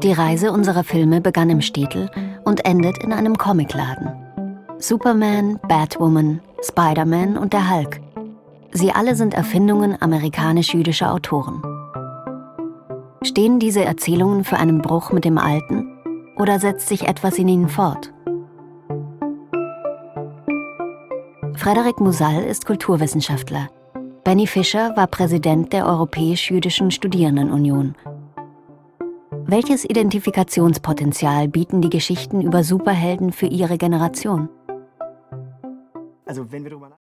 Die Reise unserer Filme begann im Städtel und endet in einem Comicladen. Superman, Batwoman, Spider-Man und der Hulk. Sie alle sind Erfindungen amerikanisch-jüdischer Autoren. Stehen diese Erzählungen für einen Bruch mit dem Alten oder setzt sich etwas in ihnen fort? Frederick Musal ist Kulturwissenschaftler. Benny Fischer war Präsident der Europäisch-Jüdischen Studierendenunion. Welches Identifikationspotenzial bieten die Geschichten über Superhelden für ihre Generation? Also wenn wir